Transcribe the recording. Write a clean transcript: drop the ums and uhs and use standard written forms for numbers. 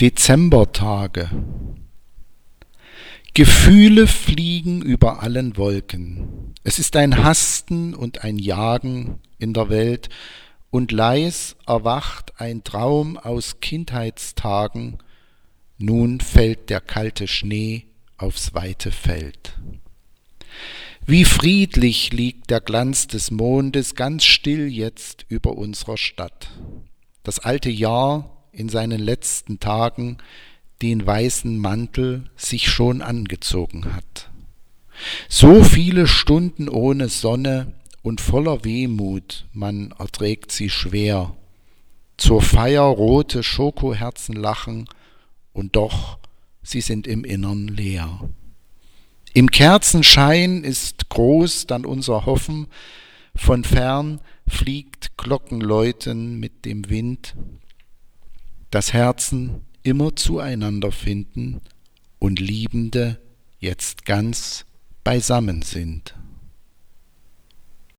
Dezembertage. Gefühle fliegen über allen Wolken. Es ist ein Hasten und ein Jagen in der Welt, und leis erwacht ein Traum aus Kindheitstagen. Nun fällt der kalte Schnee aufs weite Feld. Wie friedlich liegt der Glanz des Mondes ganz still jetzt über unserer Stadt. Das alte Jahr in seinen letzten Tagen den weißen Mantel sich schon angezogen hat. So viele Stunden ohne Sonne und voller Wehmut, man erträgt sie schwer. Zur Feier rote Schokoherzen lachen, und doch, sie sind im Innern leer. Im Kerzenschein ist groß dann unser Hoffen, von fern fliegt Glockenläuten mit dem Wind, dass Herzen immer zueinander finden und Liebende jetzt ganz beisammen sind.